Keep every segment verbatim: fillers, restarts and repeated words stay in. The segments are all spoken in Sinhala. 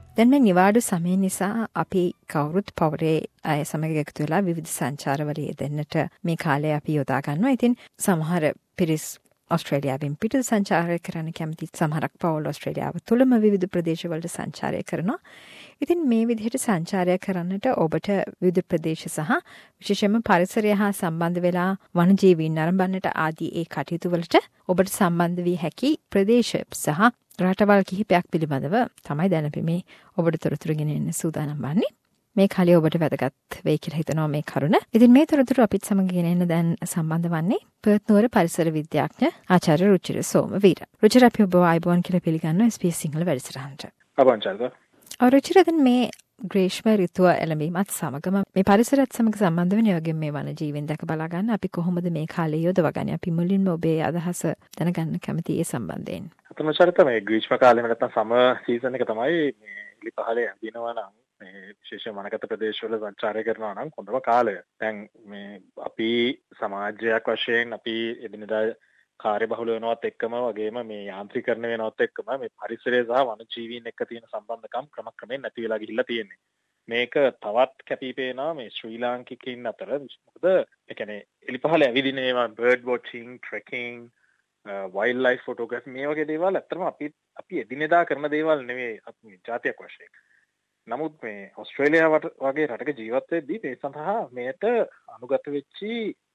දැන් මේ නිවාඩු සමය නිසා අපි කවුරුත් පවුරේ අය සමග එකතු වෙලා විවිධ සංචාරවල යෙදෙන්නට මේ කාලය අපි යොදා ගන්නවා. ඉතින් සමහර පිරිස් ඔස්ට්‍රේලියාවෙන් පිට සංචාරය කරන්න කැමති, සමහරක් පවුල් ඔස්ට්‍රේලියාව තුළම විවිධ ප්‍රදේශවලට සංචාරය කරනවා. ඉතින් මේ විදිහට සංචාරය කරන්නට ඔබට විවිධ ප්‍රදේශ සහ විශේෂයෙන්ම පරිසරය හා සම්බන්ධ වෙලා වනජීවීන් නරඹන්නට ආදී ඒ කටයුතු වලට ඔබට සම්බන්ධ වී හැකි ප්‍රදේශ සහ රටවල් කිහිපයක් පිළිබඳව තමයි දැන් අපි මේ ඔබට තොරතුරු ගෙන එන්න සූදානම් වන්නේ. මේ කාලේ ඔබට වැදගත් වෙයි කියලා හිතනවා මේ කරුණ. ඉතින් මේ තොරතුරු අපිත් සමග ගෙන එන්න දැන් සම්බන්ධ වන්නේ පර්ත් නුවර පරිසර විද්‍යාඥ ආචාර්ය රුචිර සෝමවීර. රුචිර අපි ඔබ ආයුබෝවන් කියලා පිළිගන්නවා එස් බී එස් සිංහල වැඩසටහනට. අබංචල්ද. රුචිර දැන් මේ ග්‍රීෂ්ම ඍතුව එළඹීමත් සමගම මේ පරිසරයත් සමග සම්බන්ධ වෙන වගේ මේ වන ජීවීන් දැක බලා ගන්න අපි කොහොමද මේ කාලේ යොදවගන්නේ? අපි මුලින්ම ඔබේ අදහස දැනගන්න කැමතියි ඒ සම්බන්ධයෙන්. අතන චරිත මේ ග්‍රීෂ්ම කාලේ නැත්නම් සම සීසන් එක තමයි මේ ඉලි පහලේ යදිනවා නම් මේ විශේෂ වනගත ප්‍රදේශවල සංචාරය කරනවා නම් හොඳම කාලය. දැන් මේ අපි සමාජයක් වශයෙන් අපි එදිනෙදා කාර්යබහුල වෙනවත් එක්කම වගේම මේ යාන්ත්‍රීකරණය වෙනවත් එක්කම මේ පරිසරය සහ වනජීවීන් එක්ක තියෙන සම්බන්ධකම් ක්‍රමක්‍රමයෙන් නැති වෙලා ගිහිල්ලා තියෙන්නේ. මේක තවත් කැපී පෙනෙනවා මේ ශ්‍රී ලාංකිකයින් අතර. මොකද ඒ කියන්නේ එලිපහල ඇවිදින ඒවා bird watching, trekking, wildlife photography මේ වගේ දේවල් ඇත්තටම අපි අපි එදිනෙදා කරන දේවල් නෙවෙයි අපි ජාතියක් වශයෙන්. නමුත් මේ ඔස්ට්‍රේලියාව වගේ රටක ජීවත් වෙද්දී මේ සඳහා මේට අනුගත වෙච්චි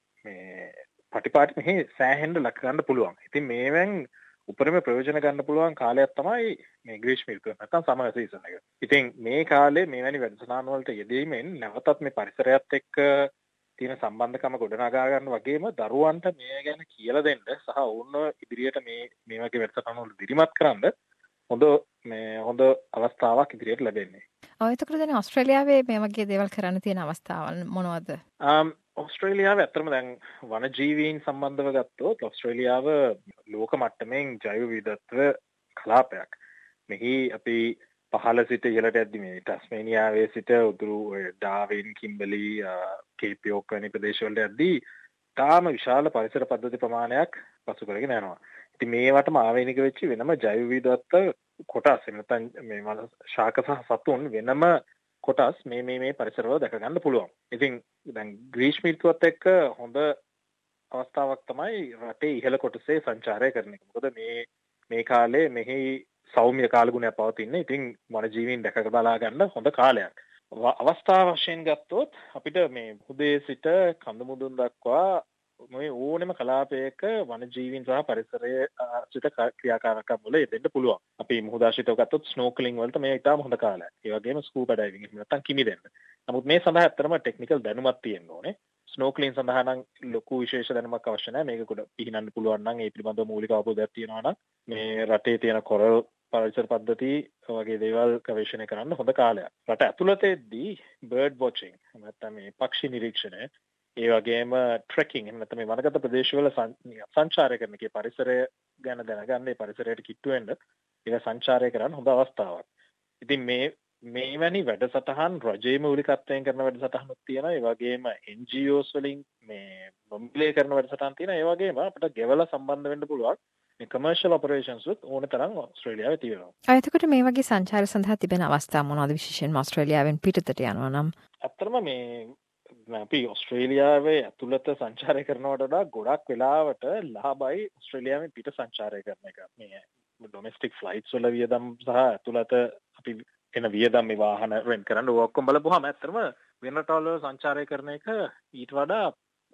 මේ පටිපාටි මෙහි සෑහෙන්න ලක් ගන්න පුළුවන්. ඉතින් මේවෙන් උපරිම ප්‍රයෝජන ගන්න පුළුවන් කාලයක් තමයි මේ ග්‍රීෂ්ම ඍතුව නැත්නම් සමර් සීසන් එක. ඉතින් මේ කාලේ මේවැනි වැඩසටහන් වලට යෙදීමෙන් නැවතත් මේ පරිසරයත් එක්ක තියෙන සම්බන්ධකම ගොඩනගා ගන්න වගේම දරුවන්ට මේ ගැන කියලා දෙන්න සහ ඔවුන්ව ඉදිරියට මේ මේ වගේ වැඩසටහන් වල දිරිමත් කරන්න හොඳ මේ හොඳ අවස්ථාවක් ඉදිරියට ලැබෙන්නේ. ඔය එතකොට දැන් ඔස්ට්‍රේලියාවේ මේ වගේ දේවල් කරන්න තියෙන අවස්ථාවල් මොනවද? um ඔස්ට්‍රේලියාව ඇත්තටම දැන් වනජීවීන් සම්බන්ධව ගත්තොත් ඔස්ට්‍රේලියාව ලෝක මට්ටමින් ජෛව විවිධත්ව කලාපයක්. මෙහි අපි පහළ සිට ඉහළට යද්දි මේ ටස්මේනියාවේ සිට උතුරු ඩාවින්, කිම්බලි, කේප් යෝක් වැනි ප්‍රදේශවලට යද්දී තාම විශාල පරිසර පද්ධති ප්‍රමාණයක් පසු කරගෙන යනවා. ඉතින් මේවටම ආවේනික වෙච්ච වෙනම ජෛව විවිධත්ව කොටස් නැත්නම් මේ ශාක සහ සතුන් වෙනම කොටස් මේ මේ මේ පරිසරවල දැක ගන්න පුළුවන්. ඉතින් දැන් ග්‍රීෂ්ම ඍතුවත් එක්ක හොඳ අවස්ථාවක් තමයි රටේ ඉහළ කොටසේ සංචාරය කරන එක. මොකද මේ මේ කාලේ මෙහි සෞම්‍ය කාලගුණයක් පවතින. ඉතින් වනජීවීන් දැක බලා ගන්න හොඳ කාලයක්. අවස්ථාව වශයෙන් ගත්තොත් අපිට මේ උදේ සිට කඳු මුදුන් දක්වා මේ ඕනෙම කලාපයක වනජීවීන් සහ පරිසරයේ සිට ක්‍රියාකාරකම් වල යෙදෙන්න පුළුවන්. අපි මුහුදාශ්‍රිතව ගත්තොත් ස්නෝකලින් වලට මේ ඉතාම හොඳ කාලයක්. ඒ වගේම ස්කූබා ඩයිවිං එහෙම නැත්නම් කිමි දෙන්න. නමුත් මේ සඳහා ඇත්තටම ටෙක්නිකල් දැනුමක් තියෙන්න ඕනේ. ස්නෝකලින් සඳහා නම් ලොකු විශේෂ දැනුමක් අවශ්‍ය නැහැ. මේක කොට පිහිනන්න පුළුවන් නම් ඒ පිළිබඳව මූලික අවබෝධයක් තියෙනවා නම් මේ රටේ තියෙන කොරල් පරිසර පද්ධති වගේ දේවල් ගවේෂණය කරන්න හොඳ කාලයක්. රට ඇතුළතෙද්දී බර්ඩ් වොචින් නැත්නම් මේ පක්ෂි නිරීක්ෂණය ඒ වගේම ට්‍රෙකින් එහෙම නැත්නම් මේ වනගත ප්‍රදේශවල සංචාරය කරන එකේ පරිසරය ගැන දැනගන්න ඒ පරිසරයට කිට්ටු වෙන්න ඒක සංචාරය කරන්න හොඳ අවස්ථාවක්. ඉතින් මේ මේවැනි වැඩසටහන් රජයේ මූලිකත්වයෙන් කරන වැඩසටහනුත් තියෙනවා. ඒ වගේම එන් ජී ඕස් වලින් මේ නොමිලේ කරන වැඩසටහන් තියෙනවා. ඒ වගේම අපිට ගෙවලා සම්බන්ධ වෙන්න පුළුවන් මේ කමර්ෂල් ඔපරේෂන්ස් උත් ඕන තරම් ඔස්ට්‍රේලියාවේ තියෙනවා. ආ එතකොට මේ වගේ සංචාර සඳහා තිබෙන අවස්ථා මොනවද විශේෂයෙන්ම ඔස්ට්‍රේලියාවෙන් පිටතට යනවා නම්? ඇත්තටම මේ අපි ඔස්ට්‍රේලියාවේ ඇතුළත සංචාරය කරනවට වඩා ගොඩක් වෙලාවට ලාභයි ඔස්ට්‍රේලියාවෙන් පිට සංචාරය කරන එක. මේ ඩොමෙස්ටික් ෆ්ලයිට්ස් වල වියදම් සහ ඇතුළත අපි එන වියදම් මේ වාහන රෙන්ට් කරන්න ඕක ඔක්කොම බලපුවාම ඇත්තටම වෙන රටවල සංචාරය කරන එක ඊට වඩා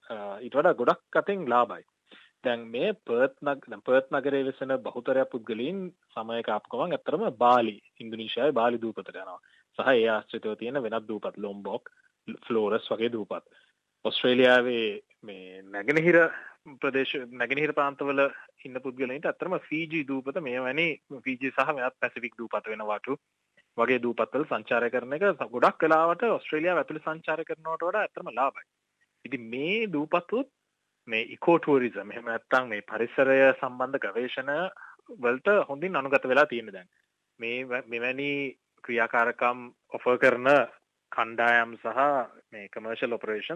ඊට වඩා ගොඩක් අතින් ලාභයි. දැන් මේ පර්ත් නග දැන් පර්ත් නගරයේ වෙසෙන බහුතරයක් පුද්ගලයන් සමයක ආපු ගමන් ඇත්තටම බාලි ඉන්දුනීසියාවේ බාලි දූපතට යනවා. සහ ඒ ආශ්‍රිතව තියෙන වෙනත් දූපත් ලොම්බොක්, ෆ්ලෝරස් වගේ දූපත්. ඔස්ට්‍රේලියාවේ මේ නැගෙනහිර ප්‍රදේශ නැගෙනහිර ප්‍රාන්තවල ඉන්න පුද්ගලයන්ට අත්‍තරම ෆීජි දූපත මේ වැනි ෆීජි සහ වෙනත් පැසිෆික් දූපත වෙන වටු වගේ දූපත්වල සංචාරය කරන එක ගොඩක් වෙලාවට ඔස්ට්‍රේලියාව ඇතුළේ සංචාරය කරනවට වඩා අත්‍තරම ලාභයි. ඉතින් මේ දූපතුත් මේ ඉකෝ ටූරිසම් එහෙම නැත්නම් මේ පරිසරය සම්බන්ධ ගවේෂණ වලට හොඳින් අනුගත වෙලා තියෙන දැන්. මේ මෙවැනි ක්‍රියාකාරකම් ඔෆර් කරන කණ්ඩායම් සහ මේ කමර්ෂල් ඔපරේෂන්ස්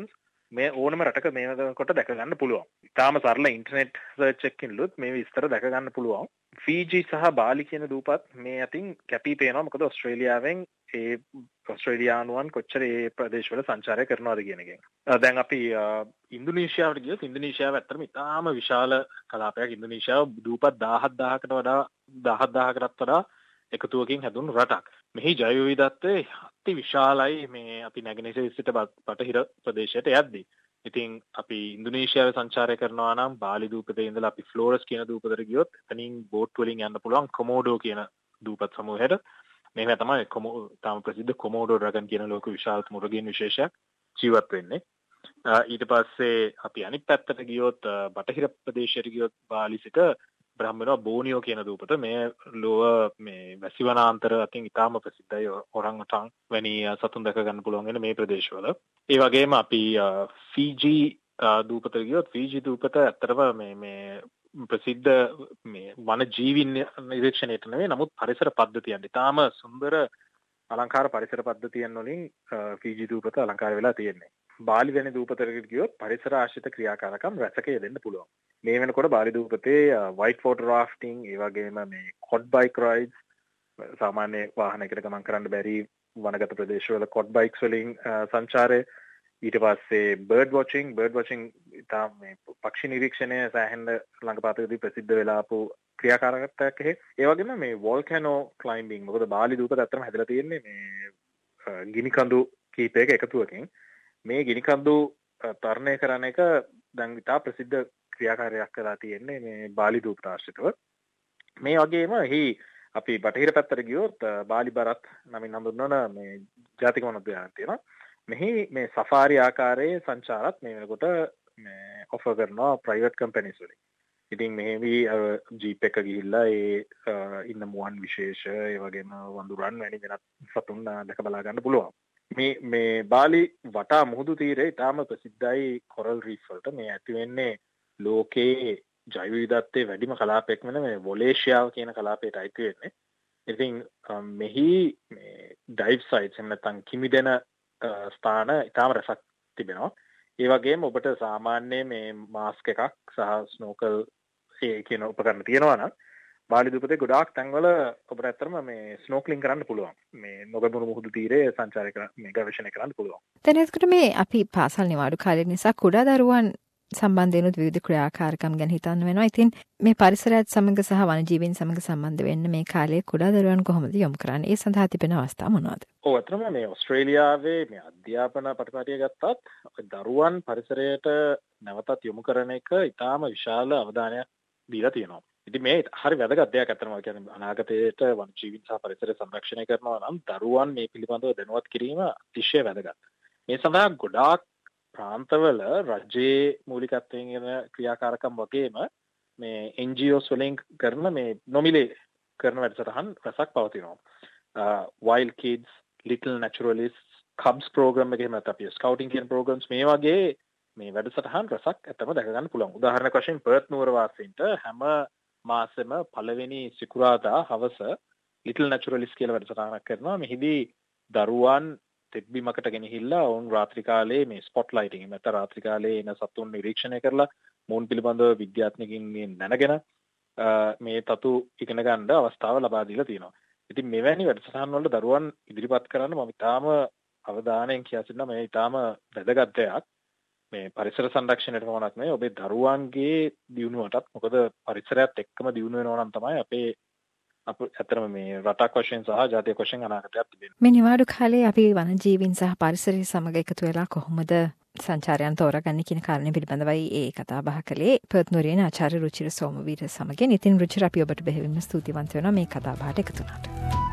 මේ ඕනම රටක මේ කොට දැක ගන්න පුළුවන්. ඉතාලම සරල ඉන්ටර්නෙට් සර්ච් එකකින්ලුත් මේ විස්තර දැක ගන්න පුළුවන්. ෆීජි සහ බාලි කියන දූපත් මේ අතින් කැපී පේනවා. මොකද ඕස්ට්‍රේලියාවෙන් ඒ ඕස්ට්‍රේලියානුවන් කොච්චර ඒ ප්‍රදේශවල සංචාරය කරනවද කියන එකෙන්. දැන් අපි ඉන්දුනීසියාවට ගියොත් ඉන්දුනීසියාව ඇත්තටම ඉතාම විශාල කලාපයක්. ඉන්දුනීසියාව දූපත් දහහක් දහහකට වඩා දහහක් දහහකටත් වඩා එකතුවකින් හැදුණු රටක්. මෙහි ජෛව විවිධත්වය අති විශාලයි. මේ අපි නැගෙනහිර සිට බටහිර ප්‍රදේශයට යද්දී. ඉතින් අපි ඉන්දුනීසියාවේ සංචාරය කරනවා නම් බාලි දූපතේ ඉඳලා අපි ෆ්ලෝරස් කියන දූපතට ගියොත් එතනින් බෝට් වලින් යන්න පුළුවන් කොමෝඩෝ කියන දූපත් සමූහයට. මේක තමයි කොමෝ තාම ප්‍රසිද්ධ කොමෝඩෝ ඩ්‍රැගන් කියන ලෝක විශාලතම මෘගීන් විශේෂයක් ජීවත් වෙන්නේ. ඊට පස්සේ අපි අනිත් පැත්තට ගියොත් බටහිර ප්‍රදේශයට ගියොත් බාලි සිට බ්‍රහ්මනවා බෝනියෝ කියන දූපත. මේ ලෝව මේ වැසිවනාන්තර අතින් ඉතාම ප්‍රසිද්ධයි. ඔරංගුටාන් වැනි සතුන් දැක ගන්න පුළුවන් වෙන මේ ප්‍රදේශවල. ඒ වගේම අපි ෆීජි දූපතට ගියොත් ෆීජි දූපත ඇත්තටම මේ මේ ප්‍රසිද්ධ මේ වන ජීවීන් නිරීක්ෂණයට නෙවෙයි, නමුත් පරිසර පද්ධතියන් ඉතාම සුන්දර අලංකාර පරිසර පද්ධතියන් වලින් ෆීජි දූපත අලංකාර වෙලා තියෙන්නේ. බාලි වැනි දූපතකට ගියොත් පරිසර ආශ්‍රිත ක්‍රියාකාරකම් රැසක යෙදෙන්න පුළුවන්. මේ වෙනකොට බාලි දූපතේ වයිට් වෝටර් රාෆ්ටිං, ඒ වගේම මේ කොඩ් බයික් රයිඩ්ස්, සාමාන්‍ය වාහනයකට ගමන් කරන්න බැරි වනගත ප්‍රදේශවල කොඩ් බයික්ස් වලින් සංචාරය. ඊට පස්සේ බර්ඩ් වොචිං බර්ඩ් වොචිං ඉතාම මේ පක්ෂි නිරීක්ෂණය සෑහෙන ළඟපාතකදී ප්‍රසිද්ධ වෙලා ආපු ක්‍රියාකාරකත්වයක් එහෙ. ඒ වගේම මේ වෝල්කැනෝ ක්ලයිම්බින්. මොකද බාලි දූපත ඇත්තටම හැදලා තියෙන්නේ මේ ගිනි කඳු කීපයක එකතුවකින්. මේ ගිනි කඳු තරණය කරන එක දැන් ඉතා ප්‍රසිද්ධ ක්‍රියාකාරයක් කරලා තියෙන්නේ මේ බාලි දූපත ආශ්‍රිතව. මේ වගේම එහි අපි බටහිර පැත්තට ගියොත් බාලි බරත් නමින් හඳුන්වන මේ ජාතික වනෝද්‍යානයක් තියෙනවා. මෙහි මේ සෆාරි ආකාරයේ සංචාරත් මේ වෙනකොට මේ ඔෆර් කරනවා ප්‍රයිවට් කම්පැනිස් වලින්. ඉතින් මෙහෙවි ජීප් එක ගිහිල්ලා ඒ ඉන්න මුවන් විශේෂ, ඒ වගේම වඳුරන් වැනි වෙනත් සතුන් දැක බලා ගන්න පුළුවන්. මේ මේ බාලි වටා මුහුදු තීරය ඉතාම ප්‍රසිද්ධයි කොරල් රීෆ් වලට. මේ ඇති වෙන්නේ ලෝකයේ ජෛව විවිධත්වයේ වැඩිම කලාපයක් වෙන මේ වොලේෂියාව කියන කලාපයට අයිති වෙන්නේ. ඉතින් මෙහි මේ ඩයිව් සයිට්ස් එහෙම නැත්නම් කිමිදෙන ස්ථාන ඉතාම රසක් තිබෙනවා. ඒ වගේම ඔබට සාමාන්‍ය මේ මාස්ක් එකක් සහ ස්නෝකල් ඒ කියන උපකරණ තියෙනවා නම් බාලි දූපතේ ගොඩාක් තැන්වල ඔබට ඇත්තටම මේ ස්නෝක්ලින් කරන්න පුළුවන්. මේ නොගැඹුරු මුහුදු තීරයේ සංචාරය කරන්න, මේ ගවේෂණය කරන්න පුළුවන්. දැන් එතකොට මේ අපි පාසල් නිවාඩු කාලය නිසා කුඩා දරුවන් සම්බන්ධයෙන්ුත් විවිධ ක්‍රියාකාරකම් ගැන හිතන්න වෙනවා. ඉතින් මේ පරිසරයත් සමග සහ වනජීවීන් සමග සම්බන්ධ වෙන්න මේ කාලේ කුඩා දරුවන් කොහොමද යොමු කරන්නේ? ඒ සඳහා තිබෙන අවස්ථා මොනවාද? ඔව්, අතරම මේ ඕස්ට්‍රේලියාවේ මේ අධ්‍යාපන පරිපාටිය ගත්තත් දරුවන් පරිසරයට නැවතත් යොමු කරන එක ඉතාම විශාල අවධානයක් දීලා තියෙනවා. ඉතින් මේ හරි වැදගත් දෙයක්. අතරම කියන්නේ අනාගතයේට වනජීවීන් සහ පරිසරය සංරක්ෂණය කරනවා නම් දරුවන් මේ පිළිබඳව දැනුවත් කිරීම අතිශය වැදගත්. මේ සඳහා ගොඩාක් ප්‍රාන්තවල රජයේ මූලිකත්වයෙන් යන ක්‍රියාකාරකම් වගේම මේ එන් ජී ඕස් වලින් කරන මේ නොමිලේ කරන වැඩසටහන් රසක් පවතිනවා. Wild Kids, Little Naturalists, Cubs program එකේ මත අපි ස්කවුටින් කියන programs මේ වගේ මේ වැඩසටහන් රසක් ඇත්තම දැක ගන්න පුළුවන්. උදාහරණයක් වශයෙන් පර්ත් නුවර වාසීන්ට හැම මාසෙම පළවෙනි සිකුරාදා හවස Little Naturalists කියලා වැඩසටහනක් කරනවා. මෙහිදී දරුවන් තෙත්බිමකට ගෙනහිල්ලා ඔවුන් රාත්‍රී කාලේ මේ ස්පොට් ලයිටින් එහෙම නැත්නම් රාත්‍රී කාලේ එන සතුන් නිරීක්ෂණය කරලා මොවුන් පිළිබඳව විද්‍යාත්මකින් දැනගෙන මේ තතු ඉගෙන ගන්න අවස්ථාව ලබා දීලා තියෙනවා. ඉතින් මෙවැනි වැඩසටහන් වල දරුවන් ඉදිරිපත් කරන්න මම ඉතාම අවධානයෙන් කියා සිටිනවා. මේ ඉතාම වැදගත් දෙයක්. මේ පරිසර සංරක්ෂණයට පමණක් නෙවෙයි ඔබේ දරුවන්ගේ දියුණුවටත්. මොකද පරිසරයත් එක්කම දියුණු වෙනවා නම් තමයි අපේ අප ඇත්තටම මේ රටක් වශයෙන් සහ ජාතික වශයෙන් අනාගතයක් තිබෙනවා. මේ නිවාඩු කාලේ අපි වනජීවීන් සහ පරිසරය සමග එකතු වෙලා කොහොමද සංචාරයන් තෝරාගන්නේ කියන කාරණේ පිළිබඳවයි ඒ කතා බහ කළේ පර්ත් නුවරින් ආචාර්ය රුචිර සෝමවීර සමගින්. ඉතින් රුචිර අපි ඔබට බෙහෙවින්ම ස්තුතිවන්ත වෙනවා මේ කතා බහට එකතු වුණාට.